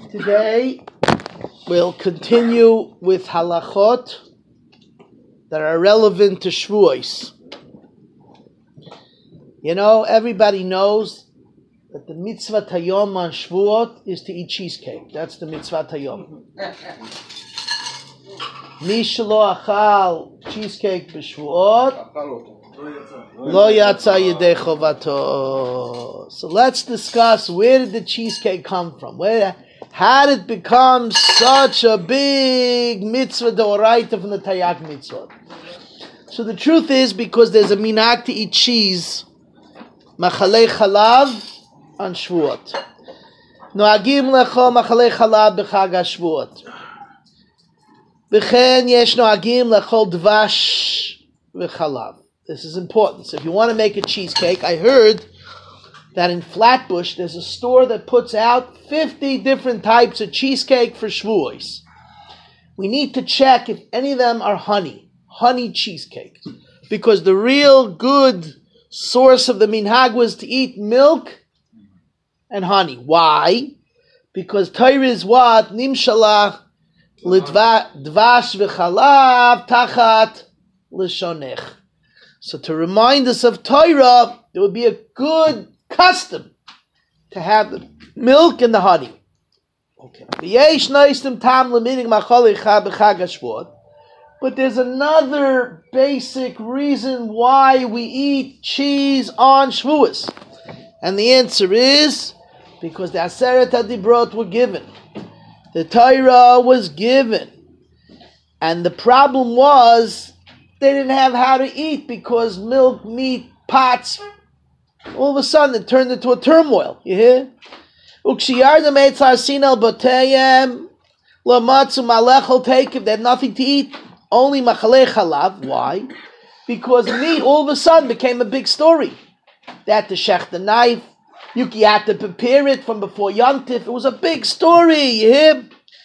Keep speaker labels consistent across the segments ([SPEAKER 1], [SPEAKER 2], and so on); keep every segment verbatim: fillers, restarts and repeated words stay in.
[SPEAKER 1] Today we'll continue with halachot that are relevant to Shavuos. You know, everybody knows that the mitzvah tayom on Shavuot is to eat cheesecake. That's the mitzvah tayom. Mi shelo achal cheesecake b'Shavuot lo yatsa yedei chovato. So let's discuss, where did the cheesecake come from? Where, how did it become such a big mitzvah d'oraita from the Taryag mitzvah? So the truth is, because there's a minhag to eat cheese, machalei chalav on Shavuot. Noagim lecho machalei chalav b'chag HaShavuot. V'chen yesh noagim lechol dvash v'chalav. This is important. So if you want to make a cheesecake, I heard that in Flatbush there's a store that puts out fifty different types of cheesecake for Shavuos. We need to check if any of them are honey, honey cheesecake. Because the real good source of the minhag was to eat milk and honey. Why? Because Torah is what? Nimshalach l'dvash v'chalav tachat l'shonech. So to remind us of Torah, it would be a good custom to have the milk and the honey. Okay. But there's another basic reason why we eat cheese on Shavuos. And the answer is because the Aseret HaDibrot were given. The Torah was given. And the problem was they didn't have how to eat because milk, meat, pots, all of a sudden it turned into a turmoil. You hear? They had nothing to eat. Only machalei chalav. Why? Because meat all of a sudden became a big story. They had to shech the knife. You had to prepare it from before Yontif. It was a big story. You hear?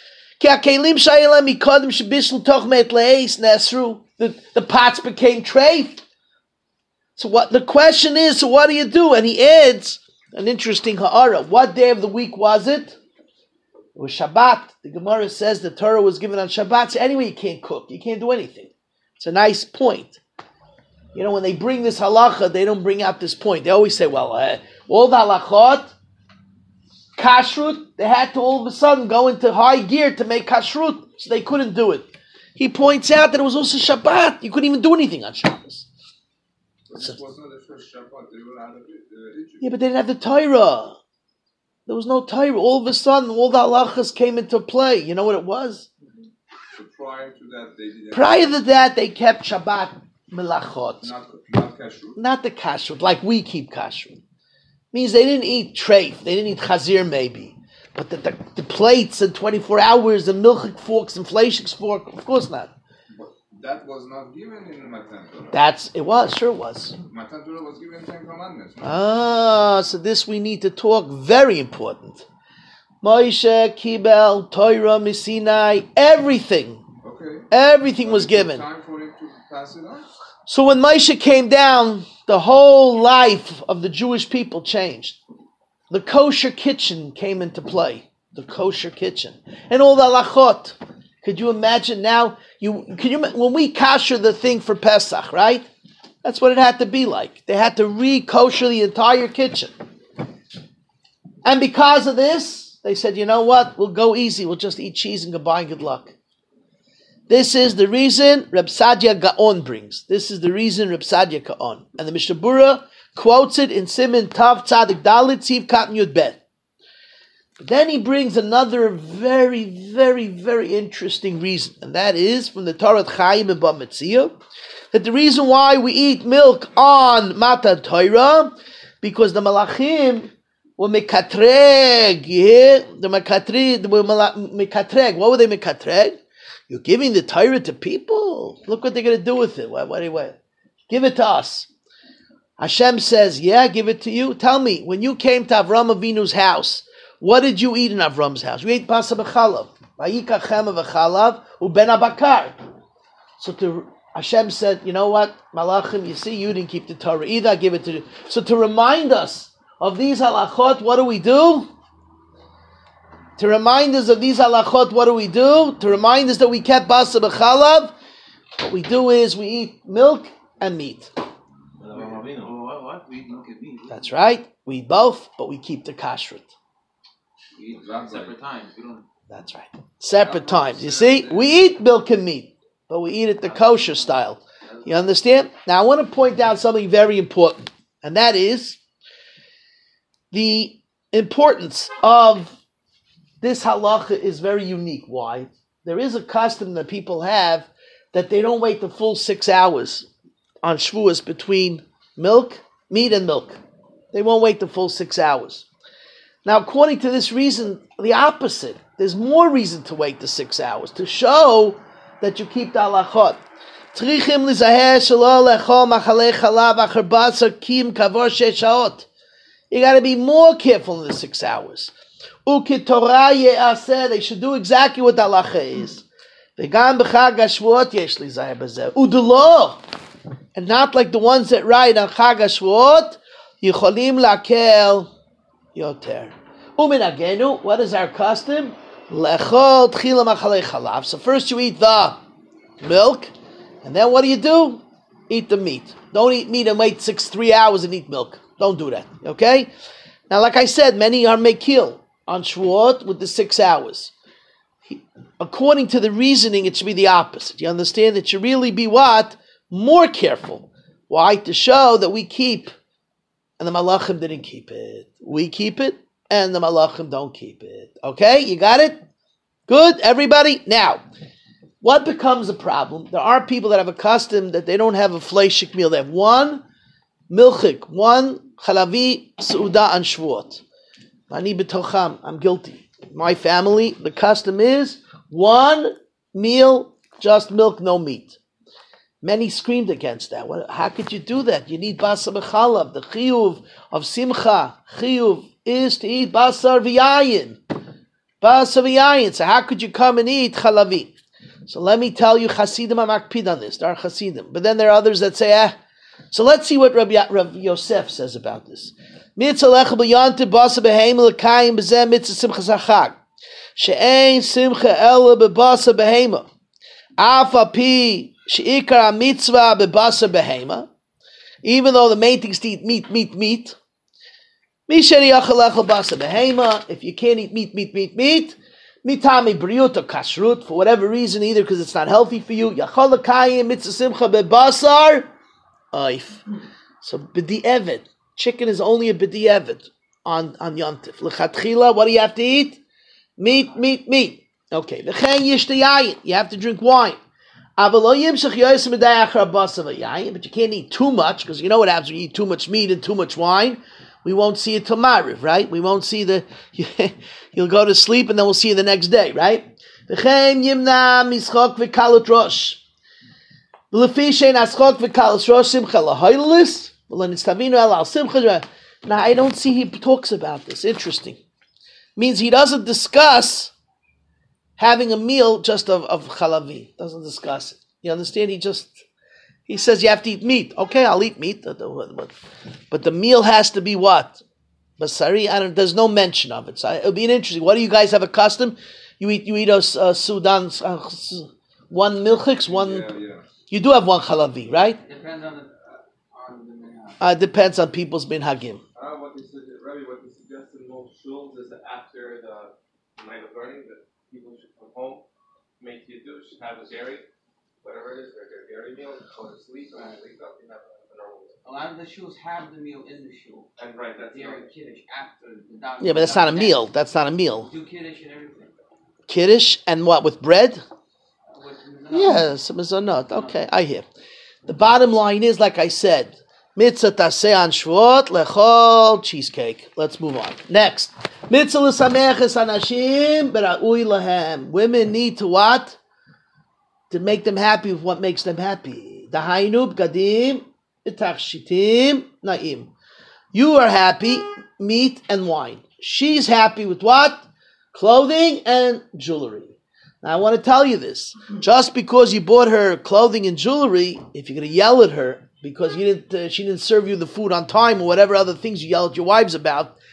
[SPEAKER 1] The, the pots became treif. So what the question is, so what do you do? And he adds an interesting ha'ara. What day of the week was it? It was Shabbat. The Gemara says the Torah was given on Shabbat. So anyway, you can't cook. You can't do anything. It's a nice point. You know, when they bring this halacha, they don't bring out this point. They always say, well, uh, all the halachot, kashrut, they had to all of a sudden go into high gear to make kashrut. So they couldn't do it. He points out that it was also Shabbat. You couldn't even do anything on Shabbos. So,
[SPEAKER 2] wasn't the first Shabbat they were out of Egypt.
[SPEAKER 1] Yeah, but they didn't have the Torah. There was no Torah. All of a sudden, all the halachas came into play. You know what it was?
[SPEAKER 2] So prior to that, they didn't.
[SPEAKER 1] Prior to that, they kept Shabbat melachot.
[SPEAKER 2] Not, not kashrut?
[SPEAKER 1] Not the kashrut, like we keep kashrut. Means they didn't eat treif. They didn't eat chazir, maybe. But the, the, the plates and twenty-four hours and milchik forks and fleishik fork, of course not.
[SPEAKER 2] But that was not given in Matan Torah.
[SPEAKER 1] That's, it was, sure it was.
[SPEAKER 2] Matan Torah was given Ten Commandments. No?
[SPEAKER 1] Ah, so this we need to talk, very important. Moshe, Kibel, Torah, Misinai, everything.
[SPEAKER 2] Okay.
[SPEAKER 1] Everything
[SPEAKER 2] so
[SPEAKER 1] was given.
[SPEAKER 2] Time for him to pass it on?
[SPEAKER 1] So when Moshe came down, the whole life of the Jewish people changed. The kosher kitchen came into play. The kosher kitchen. And all the halachot. Could you imagine now? You can you when we kosher the thing for Pesach, right? That's what it had to be like. They had to re-kosher the entire kitchen. And because of this, they said, you know what? We'll go easy. We'll just eat cheese and goodbye and good luck. This is the reason Reb Sadia Gaon brings. This is the reason Reb Sadia Gaon. And the Mishnah Berurah quotes it in Siman Tav Tzadik Dalit Tziv Katan Yud Bet. But then he brings another very, very, very interesting reason, and that is from the Torah Chaim and Bava Metzia, that the reason why we eat milk on Matan Torah, because the Malachim were mekatreg, yeah? The mekatreg, they were mekatreg. What were they mekatreg? You're giving the Torah to people? Look what they're going to do with it. What, what, what? Give it to us. Hashem says, yeah, give it to you. Tell me, when you came to Avram Avinu's house, what did you eat in Avram's house? You ate pasa b'chalav. Vayikach chema v'chalav uben abakar. So to, Hashem said, you know what, Malachim, you see, you didn't keep the Torah either, I give it to you. So to remind us of these halachot, what do we do? To remind us of these halachot, what do we do? To remind us that we kept basar b'chalav, what we do is we eat milk and meat. That's right. We eat both, but we keep the kashrut.
[SPEAKER 3] We eat separate times. We don't.
[SPEAKER 1] That's right. Separate times. You see, we eat milk and meat, but we eat it the kosher style. You understand? Now I want to point out something very important, and that is the importance of this halacha is very unique. Why? There is a custom that people have that they don't wait the full six hours on Shavuos between milk, meat and milk. They won't wait the full six hours. Now, according to this reason, the opposite. There's more reason to wait the six hours, to show that you keep the halachot. You got to be more careful in the six hours. They should do exactly what the halacha is. And not like the ones that write on Chag HaShavuot, Yicholim lakel yoter. Uminagenu, what is our custom? Lechol tchila machalei chalav. So first you eat the milk, and then what do you do? Eat the meat. Don't eat meat and wait six, three hours and eat milk. Don't do that, okay? Now, like I said, many are mekil on Shavuot with the six hours. According to the reasoning, it should be the opposite. You understand? It should really be what? More careful. Why? To show that we keep, and the malachim didn't keep it. We keep it, and the malachim don't keep it. Okay? You got it? Good, everybody? Now, what becomes a problem? There are people that have a custom that they don't have a fleishik meal. They have one milchik, one chalavi seuda on Shavuot. Ani b'tocham, I'm guilty. My family, the custom is one meal, just milk, no meat. Many screamed against that. What, how could you do that? You need basar b'chalav. The chiyuv of simcha, chiyuv, is to eat basar v'yayin. Basar v'yayin. So how could you come and eat chalavi? So let me tell you, Hasidim are makpid on this. There are Hasidim. But then there are others that say, eh. So let's see what Rabbi, Rabbi Yosef says about this. Mitzvah lecha b'yantiv basar b'heima l'kayim b'zeh mitzvah simcha zachag. She'ein simcha ela b'basar b'heima. Af api she'ikar mitzvah b'basar b'heima. Even though the main thing is to eat meat, meat, meat. Misheri yachal echel basar b'heima. If you can't eat meat, meat, meat, meat. Mitami briut or kashrut, for whatever reason, either because it's not healthy for you. Yachal l'kayim mitzvah simcha b'basar. Oif. So b'di'evet. Chicken is only a b'di'evet on, on Yontif. L'chatchila, what do you have to eat? Meat, meat, meat. Okay. V'chen yishtayayin. You have to drink wine. But you can't eat too much, because you know what happens when you eat too much meat and too much wine. We won't see it till Mariv, right? We won't see the... You'll go to sleep and then we'll see you the next day, right? Now, I don't see he talks about this. Interesting. Means he doesn't discuss having a meal just of, of chalavi. Doesn't discuss it. You understand? He just... He says you have to eat meat. Okay, I'll eat meat. But, but the meal has to be what? Basari? I don't, there's no mention of it. So it'll be interesting. What do you guys have a custom? You eat you eat a uh, Sudan, uh, one milchiks, one...
[SPEAKER 2] Yeah, yeah.
[SPEAKER 1] You do have one chalavi, right?
[SPEAKER 3] Depends on the, on the minhag.
[SPEAKER 1] Uh, depends on people's minhagim.
[SPEAKER 4] Uh, what he said, Rabbi, what he suggested in most shuls is that after the night of learning, that people should come home, make yiddush, have a dairy, whatever it is, their, their dairy meal, go to sleep, and wake up and have a, a normal meal.
[SPEAKER 3] A lot of the shuls have the meal in the shul.
[SPEAKER 4] And right, that's
[SPEAKER 3] Dairy
[SPEAKER 4] not,
[SPEAKER 3] kiddush after the doctor.
[SPEAKER 1] Yeah, but that's not a meal. That's not a meal.
[SPEAKER 3] Do kiddush and everything.
[SPEAKER 1] Kiddush and what, with bread?
[SPEAKER 3] Uh, with mizanot.
[SPEAKER 1] Yeah, some mizanot. Okay, I hear. The bottom line is, like I said, mitzvah taseh on Shavuot lechol cheesecake. Let's move on. Next, mitzvah l'sameches anashim bera'ui lahem. Women need to what? To make them happy with what makes them happy. Dahainu b'gadim b'tachshitim na'im. You are happy, meat and wine. She's happy with what? Clothing and jewelry. Now I want to tell you this. Just because you bought her clothing and jewelry, if you're going to yell at her because you didn't, uh, she didn't serve you the food on time or whatever other things you yell at your wives about,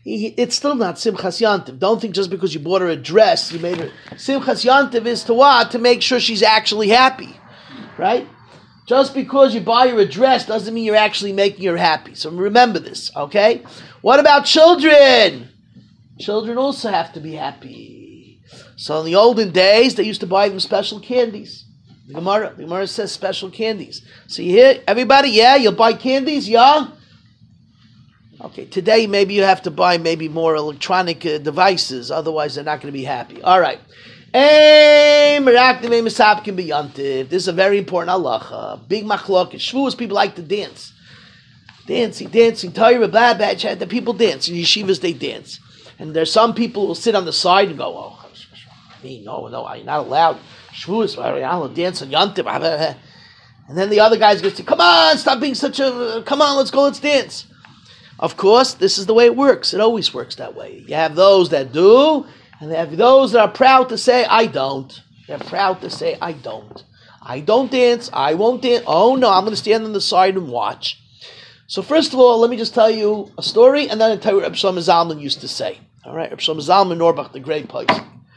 [SPEAKER 1] he, it's still not Simchas Yantiv. Don't think just because you bought her a dress, you made her. Simchas Yantiv is to what? To make sure she's actually happy, right? Just because you buy her a dress doesn't mean you're actually making her happy. So remember this, okay? What about children? Children also have to be happy. So in the olden days, they used to buy them special candies. The Gemara, the Gemara says special candies. So you hear, everybody, yeah, you'll buy candies, yeah? Okay, today maybe you have to buy maybe more electronic uh, devices, otherwise they're not going to be happy. All right. This is a very important halacha. Big machlok. Shvuos, people like to dance. Dancing, dancing, Torah, blah, blah, the people dance. In yeshivas, they dance. And there's some people who will sit on the side and go, oh, me, no, no, I'm not allowed. Shvuos, I don't dance on Yom Tov. And then the other guys go, come on, stop being such a, come on, let's go, let's dance. Of course, this is the way it works. It always works that way. You have those that do, and they have those that are proud to say, I don't. They're proud to say, I don't. I don't dance. I won't dance. Oh, no, I'm going to stand on the side and watch. So first of all, let me just tell you a story, and then I'll tell you what Reb Shlomo Zalman used to say. All right, Reb Shlomo Zalman Auerbach, the great poet.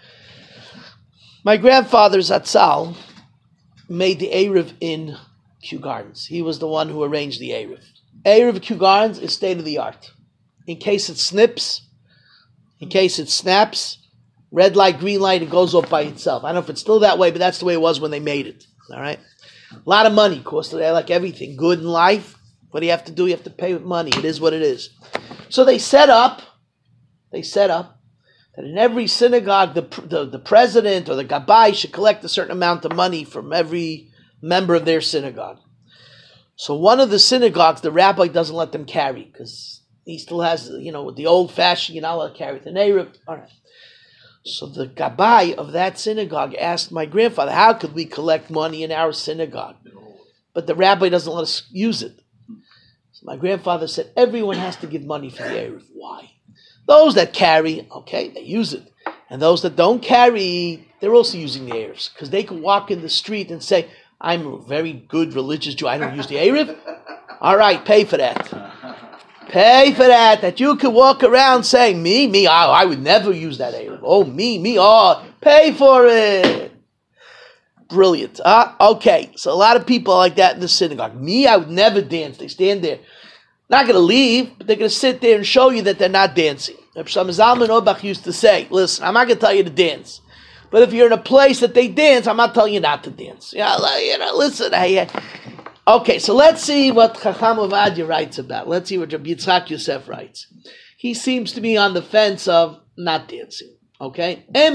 [SPEAKER 1] My grandfather, Zatzal, made the Erev in Kew Gardens. He was the one who arranged the Erev. Erev Kew Gardens is state-of-the-art. In case it snips, in case it snaps, red light, green light, it goes off by itself. I don't know if it's still that way, but that's the way it was when they made it. All right? A lot of money, of course, today, like everything. Good in life, what do you have to do? You have to pay with money. It is what it is. So they set up, they set up, that in every synagogue, the, the, the president or the gabbai should collect a certain amount of money from every member of their synagogue. So one of the synagogues, the rabbi doesn't let them carry, because he still has, you know, with the old-fashioned, you're not allowed to carry the Erev. All right. So the gabbai of that synagogue asked my grandfather, how could we collect money in our synagogue? But the rabbi doesn't let us use it. So my grandfather said, everyone has to give money for the Erev. Why? Those that carry, okay, they use it. And those that don't carry, they're also using the Erevs. Because they can walk in the street and say, I'm a very good religious Jew, I don't use the Erev. All right, pay for that. Pay for that. That you can walk around saying, me, me, I, I would never use that Erev. Oh, me, me, oh, pay for it. Brilliant. Uh, okay, so a lot of people are like that in the synagogue. Me, I would never dance. They stand there. Not going to leave, but they're going to sit there and show you that they're not dancing. Reb Shlomo Zalman Auerbach used to say, listen, I'm not going to tell you to dance. But if you're in a place that they dance, I'm not telling you not to dance. Yeah, you know, listen. I, okay, so let's see what Chacham Ovadia writes about. Let's see what Rabbi Yitzchak Yosef writes. He seems to be on the fence of not dancing. Okay? Of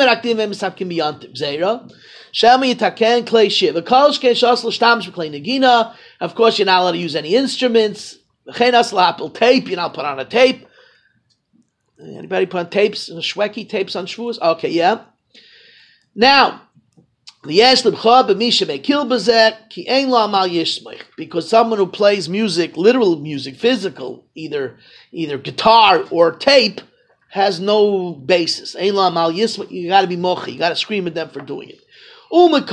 [SPEAKER 1] course, you're not allowed to use any instruments. Tape, you're not put on a tape. Anybody put on tapes, shweki tapes on shvuos? Okay, yeah. Now, because someone who plays music, literal music, physical, either either guitar or tape, has no basis. You got to be mochi. You got to scream at them for doing it. And of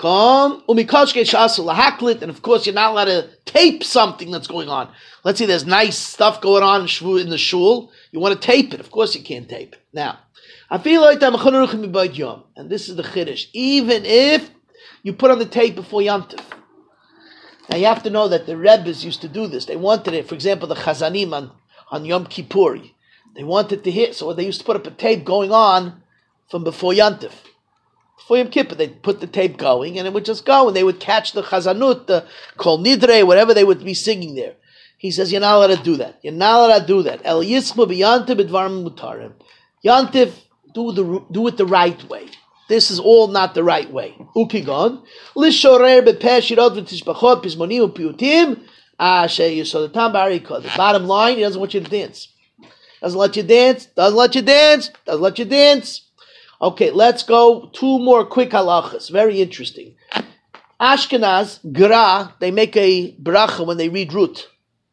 [SPEAKER 1] course, you're not allowed to tape something that's going on. Let's say there's nice stuff going on in the shul. You want to tape it. Of course, you can't tape it. Now, I feel like and this is the chiddush. Even if you put on the tape before Yom Tov. Now, you have to know that the Rebbes used to do this. They wanted it, for example, the Chazanim on, on Yom Kippur. They wanted to hit, so they used to put up a tape going on from before Yom Tov. Before Yom Kippur, they'd put the tape going, and it would just go, and they would catch the chazanut, the kol nidre, whatever they would be singing there. He says, you're not allowed to do that. You're not allowed to do that. El yitzchmu b'yantiv b'dvarim mutarim. Yantiv, do the do it the right way. This is all not the right way. Ukigon, lishorer b'peh shirot v'tishbachot pizmonim u'piyutim asher yisodatam b'arikah. The bottom line, he doesn't want you to dance. Doesn't let you dance, doesn't let you dance, doesn't let you dance. Okay, let's go. Two more quick halachas. Very interesting. Ashkenaz, Gra, they make a bracha when they read Ruth.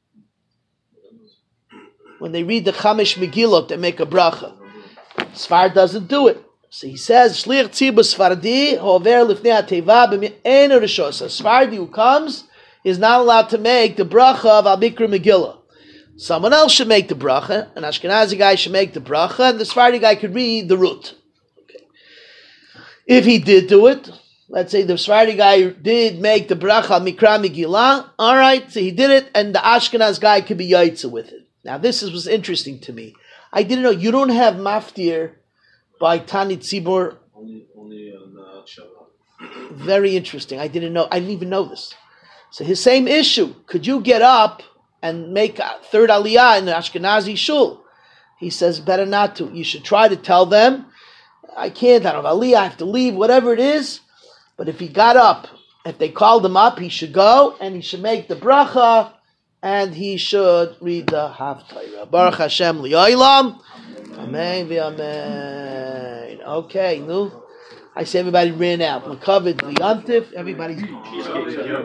[SPEAKER 1] When they read the Chamesh Megillot, they make a bracha. Sfar doesn't do it. So he says, Shlich tzibur Sfardi, hover lifnei hateva b'me'en rishos. A Sfardi who comes is not allowed to make the bracha of Al Mikra Megillah. someone else should make the bracha. An Ashkenazi guy should make the bracha, and the Sephardi guy could read the root. Okay. If he did do it, let's say the Sephardi guy did make the bracha Mikra Megillah, all right, so he did it, and the Ashkenaz guy could be yaitza with it. Now this is, was interesting to me. I didn't know, you don't have maftir by Tani Tzibor.
[SPEAKER 5] Only, only on uh, Shabbat.
[SPEAKER 1] Very interesting. I didn't know, I didn't even know this. So his same issue, could you get up and make a third aliyah in the Ashkenazi shul? He says, better not to. You should try to tell them, I can't, I don't have aliyah, I have to leave, whatever it is. But if he got up, if they called him up, he should go, and he should make the bracha, and he should read the Haftarah. Baruch Hashem li'olam. Amen v'amen. Okay, no. I see everybody ran out. We're covered. Everybody's